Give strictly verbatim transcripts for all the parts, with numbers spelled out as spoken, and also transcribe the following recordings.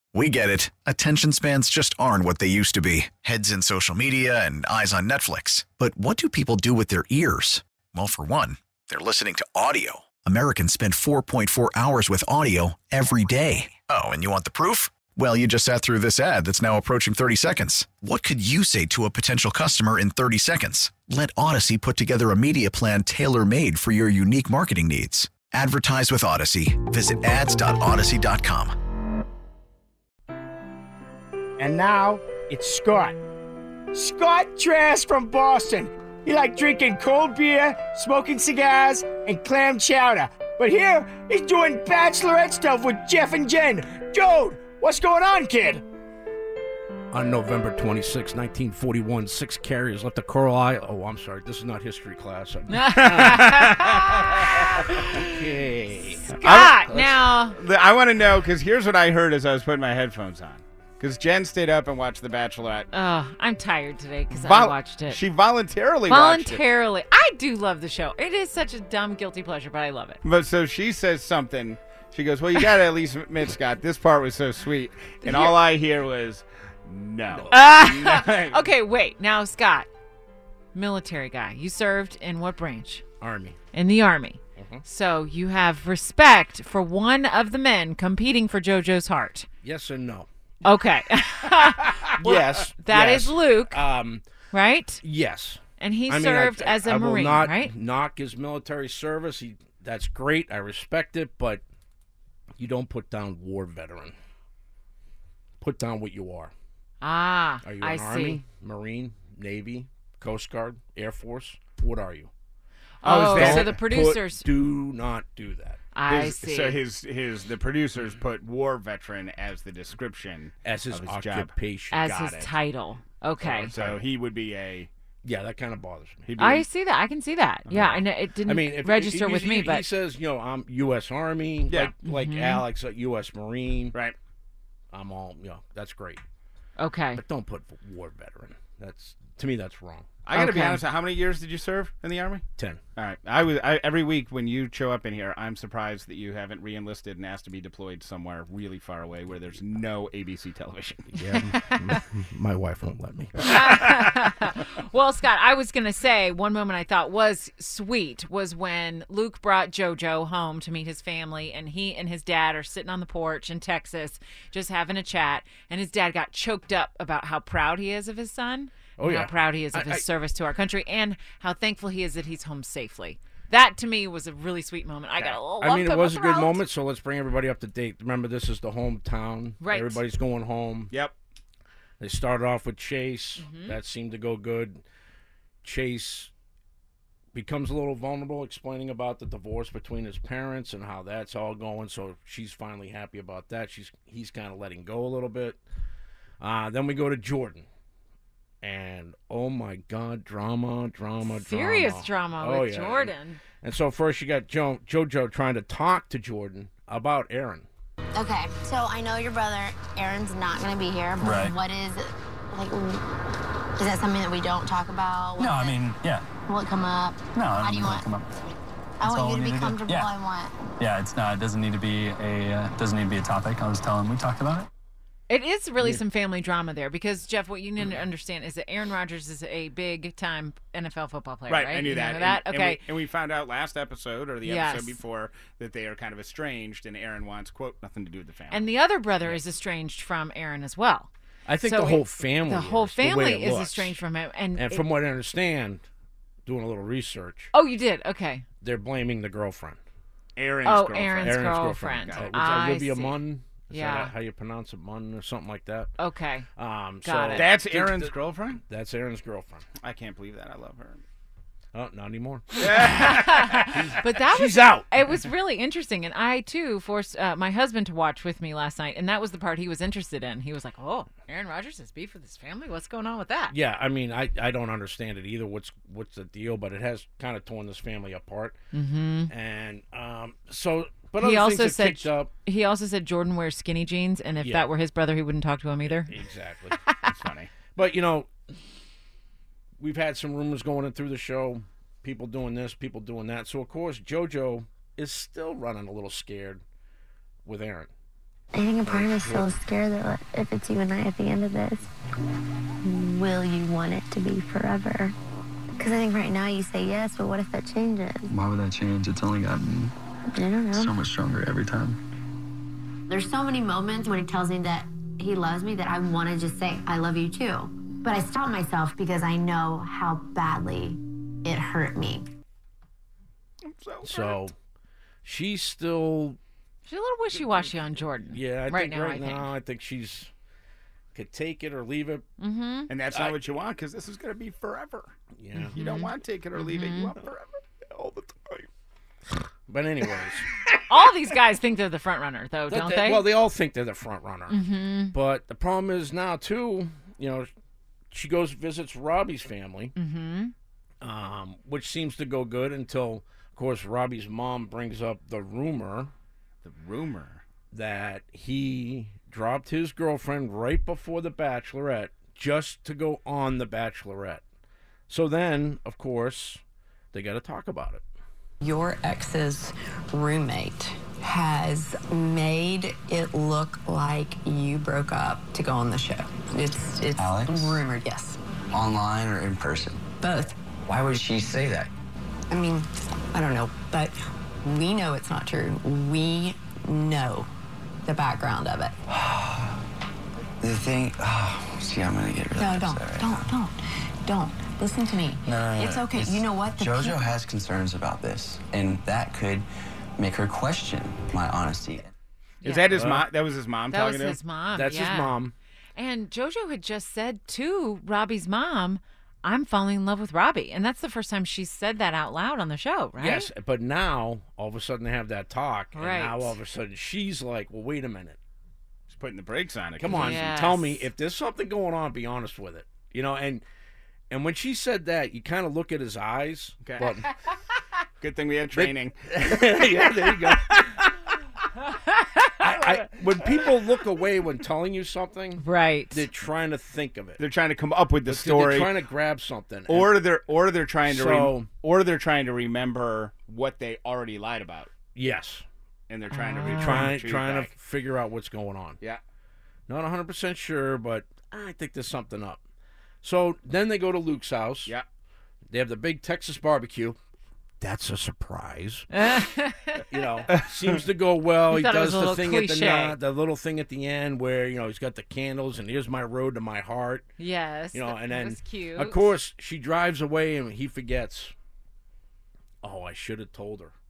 We get it. Attention spans just aren't what they used to be. Heads in social media and eyes on Netflix. But what do people do with their ears? Well, for one, they're listening to audio. Americans spend four point four hours with audio every day. Oh, and you want the proof? Well, you just sat through this ad that's now approaching thirty seconds. What could you say to a potential customer in thirty seconds? Let Odyssey put together a media plan tailor-made for your unique marketing needs. Advertise with Odyssey. Visit ads dot odyssey dot com. And now, it's Scott. Scott Trask from Boston. He liked drinking cold beer, smoking cigars, and clam chowder. But here, he's doing bachelorette stuff with Jeff and Jen. Dude, what's going on, kid? On November twenty-sixth, nineteen forty-one, six carriers left the Coral Island. Oh, I'm sorry. This is not history class. Okay. Scott, I, now. I want to know, because here's what I heard as I was putting my headphones on. Because Jen stayed up and watched The Bachelorette. Oh, I'm tired today because Vol- I watched it. She voluntarily Voluntarily. watched it. I do love the show. It is such a dumb, guilty pleasure, but I love it. But so she says something. She goes, well, you got to at least admit, Scott, this part was so sweet. And all I hear was, no. Uh, no. Okay, wait. Now, Scott, military guy. You served in what branch? Army. In the Army. Mm-hmm. So you have respect for one of the men competing for JoJo's heart. Yes and no. Okay. Well, yes. that yes. is Luke, Um, right? yes. And he I mean, served I, as a I will Marine, not right? knock his military service. He, that's great. I respect it, but you don't put down war veteran. Put down what you are. Ah, Are you I an see. Army, Marine, Navy, Coast Guard, Air Force? What are you? Oh, that- so the Put- producers. do not do that. I His- see. So his his the producers put war veteran as the description As his, of his job. occupation. as got his it. title. Okay. So he would be a. Yeah, that kind of bothers me. He'd be I a- see that. I can see that. Yeah, I know it didn't I mean, if, register he, with he, me, he, but he says, you know, I'm U S Army, Yeah. like, like Mhm. Alex, a U S Marine. right. I'm all, you know, that's great. okay. But don't put war veteran. That's to me, that's wrong. I got to be Okay. honest. How many years did you serve in the Army? Ten. All right. I was I, every week when you show up in here, I'm surprised that you haven't re-enlisted and asked to be deployed somewhere really far away where there's no A B C television. Yeah, m- m- my wife won't let me. Well, Scott, I was going to say one moment I thought was sweet was when Luke brought JoJo home to meet his family, and he and his dad are sitting on the porch in Texas just having a chat, and his dad got choked up about how proud he is of his son. Oh, and yeah. How proud he is of I- his I- service to our country, and how thankful he is that he's home safely. That, to me, was a really sweet moment. I got a little I lump mean, in it my was a good throat. moment, so let's bring everybody up to date. Remember, this is the hometown. Right. Everybody's going home. Yep. They started off with Chase. Mm-hmm. That seemed to go good. Chase becomes a little vulnerable, explaining about the divorce between his parents and how that's all going. So she's finally happy about that. She's he's kind of letting go a little bit. Uh, then we go to Jordan. And, oh, my God, drama, drama, Serious drama. drama Oh, with yeah. Jordan. And so first you got jo- JoJo trying to talk to Jordan about Aaron. Okay, so I know your brother Aaron's not going to be here, but Right. what is, like, is that something that we don't talk about? Will No, I it- mean, yeah. Will it come up? No, I How don't do you think want? it'll come up. I That's all want you we to be need to do. comfortable. Yeah. I want. Yeah, it's not. It doesn't need to be a. Uh, doesn't need to be a topic. I was telling. We talked about it. It is really some family drama there because, Jeff, what you need to understand is that Aaron Rodgers is a big-time N F L football player, right? Right, I knew You that. know that? And, okay. And we, and we found out last episode or the Yes. episode before that they are kind of estranged, and Aaron wants quote nothing to do with the family. And the other brother is estranged from Aaron as well. I think So the it- whole family The whole is, the way family it is looks. estranged from him. And, And it- from what I understand, doing a little research, oh, you did? Okay. they're blaming the girlfriend. Aaron's Oh, girlfriend. Aaron's Aaron's girlfriend. girlfriend. Got Uh, it. which I Olivia see. Munn. Is Yeah. that how you pronounce it? Munn or something like that. Okay. Um, Got so it. That's th- Aaron's th- girlfriend? That's Aaron's girlfriend. I can't believe that. I love her. Oh, not anymore. But that was She's out. It was really interesting, and I too forced uh, my husband to watch with me last night, and that was the part he was interested in. He was like, "Oh, Aaron Rodgers has beef with his family. What's going on with that?" Yeah, I mean, I, I don't understand it either. What's what's the deal? But it has kind of torn this family apart. Mm-hmm. And um, so, but He other also things that said kicked up. he also said Jordan wears skinny jeans, and if Yeah. that were his brother, he wouldn't talk to him either. Exactly. That's funny. But you know, we've had some rumors going in through the show, people doing this, people doing that. So of course, JoJo is still running a little scared with Aaron. I think a part of me is still scared that like, if it's you and I at the end of this, will you want it to be forever? Because I think right now you say yes, but what if that changes? Why would that change? It's only gotten I don't know. so much stronger every time. There's so many moments when he tells me that he loves me that I want to just say, I love you too. But I stop myself because I know how badly it hurt me. So she's still, She's a little wishy-washy on Jordan. yeah, I right think now, right I think. now, I think she's could take it or leave it. Mm-hmm. And that's not what you want because this is going to be forever. Yeah. You don't want to take it or leave it. You want forever all the time. But anyways, All these guys think they're the front runner, though, that- don't that- they? well, they all think they're the front runner. mm-hmm. But the problem is now too, you know, she goes visits Robbie's family, Mm-hmm. um, which seems to go good until, of course, Robbie's mom brings up the rumor The rumor. that he dropped his girlfriend right before the Bachelorette just to go on the Bachelorette. So then, of course, they got to talk about it. Your ex's roommate has made it look like you broke up to go on the show. It's it's Alex? rumored, yes. Online or in person? Both. Why would she say that? I mean, I don't know, but we know it's not true. We know the background of it. The thing, oh, see, I'm gonna get really No, upset don't, right don't, now. don't, don't. Listen to me. No, no, no, It's no. okay. It's- You know what? The JoJo peop- has concerns about this, and that could make her question my honesty. Is that his Well, mom? That was his mom That talking was to him? his mom. That's yeah. his mom. And JoJo had just said to Robbie's mom, I'm falling in love with Robbie. And that's the first time she said that out loud on the show, right? Yes, but now all of a sudden they have that talk, and Right. now all of a sudden she's like, "Well, wait a minute, He's putting the brakes on it. come on, Yes. tell me if there's something going on. Be honest with it, you know." And and when she said that, you kind of look at his eyes. Okay. But Good thing we had training. yeah, there you go. I, I, when people look away when telling you something, Right. they're trying to think of it. They're trying to come up with the They're story, trying to grab something. And- or they're or they're trying to So- rem- or they're trying to remember what they already lied about, yes, and they're trying to Ah. retrieve trying the truth trying back. to figure out what's going on. Yeah. Not one hundred percent sure, but I think there's something up. So then they go to Luke's house. Yeah. They have the big Texas barbecue. That's a surprise. You know, seems to go well. You He thought it does was a the little thing cliche. at the, the little thing at the end where, you know, he's got the candles and here's my road to my heart. Yes. You know, and that then was cute. of course she drives away and he forgets. Oh, I should have told her.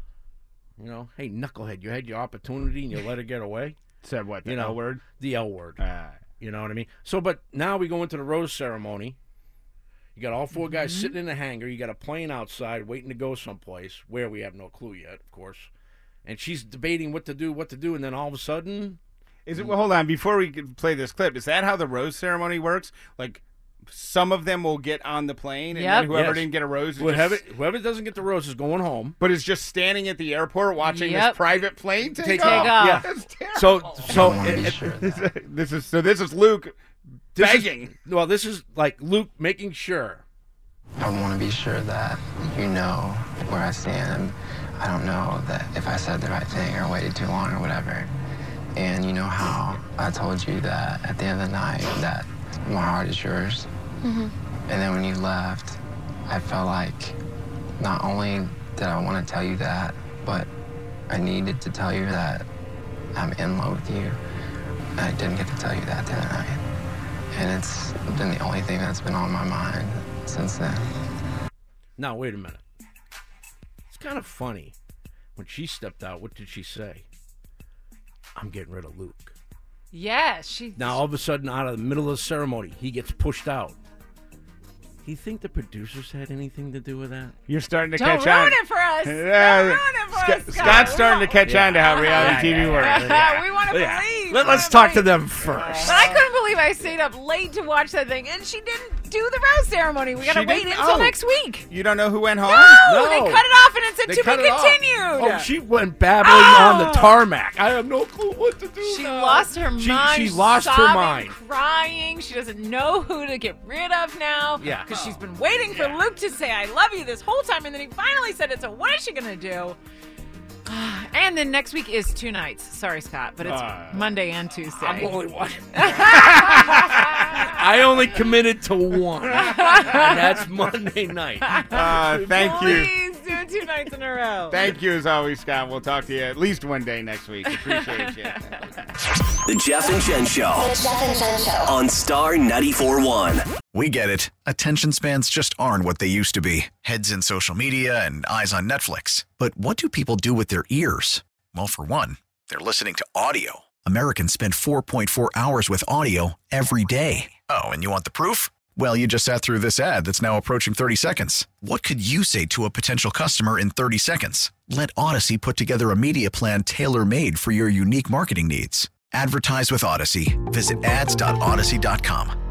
You know, hey knucklehead, you had your opportunity and you let her get away. Said what? The You know, L word. The L word. Ah. You know what I mean? So, but now we go into the rose ceremony. You got all four guys Mm-hmm. sitting in the hangar. You got a plane outside waiting to go someplace where we have no clue yet, of course. And she's debating what to do, what to do, and then all of a sudden, Is it? Well, hold on. Before we can play this clip, is that how the rose ceremony works? Like, some of them will get on the plane, and Yep. then whoever Yes. didn't get a rose, is whoever just, whoever doesn't get the rose is going home. but is just standing at the airport watching Yep. this private plane take, Take off. off. Yeah. That's terrible. So, so I want to it- be it- sure of that. this is so. This is Luke this is- begging. well, this is like Luke making sure. I want to be sure that you know where I stand. I don't know that if I said the right thing or waited too long or whatever. And you know how I told you that at the end of the night that my heart is yours. And then when you left, I felt like not only did I want to tell you that, but I needed to tell you that I'm in love with you. And I didn't get to tell you that the other night. And it's been the only thing that's been on my mind since then. Now, wait a minute. It's kind of funny. When she stepped out, what did she say? I'm getting rid of Luke. Yes. She. Now, all of a sudden, out of the middle of the ceremony, he gets pushed out. Do you think the producers had anything to do with that? You're starting to Don't catch ruin on. it for us. Yeah. Don't ruin it for Scott- us, Scott. Scott's starting to catch Yeah. on to how reality Yeah, T V yeah, works. yeah. we want to Yeah. believe. Let, We us wanna talk to believe. them first. But I couldn't believe I stayed up late to watch that thing, and she didn't do the rose ceremony. We gotta She wait didn't? until Oh. next week. You don't know who went home? No, No. they cut it off, and it said They to cut be it off. continued. Oh, she went babbling Oh. on the tarmac. I have no clue what to do She now. lost her She- mind. She, lost her sobbing, mind. crying. She doesn't know who to get rid of now. Yeah. because she's been waiting for Luke to say "I love you" this whole time, and then he finally said it. So what is she gonna do? And then next week is two nights. Sorry, Scott, but it's Uh, Monday and Tuesday. I'm only one. I only committed to one, and that's Monday night. Uh, thank you. Please do it two nights in a row. Thank you as always, Scott. We'll talk to you at least one day next week. Appreciate you. The Jeff and Jen Show. The Jeff and Jen Show. On Star ninety-four point one. We get it. Attention spans just aren't what they used to be. Heads in social media and eyes on Netflix. But what do people do with their ears? Well, for one, they're listening to audio. Americans spend four point four hours with audio every day. Oh, and you want the proof? Well, you just sat through this ad that's now approaching thirty seconds. What could you say to a potential customer in thirty seconds? Let Odyssey put together a media plan tailor-made for your unique marketing needs. Advertise with Odyssey. Visit ads dot odyssey dot com.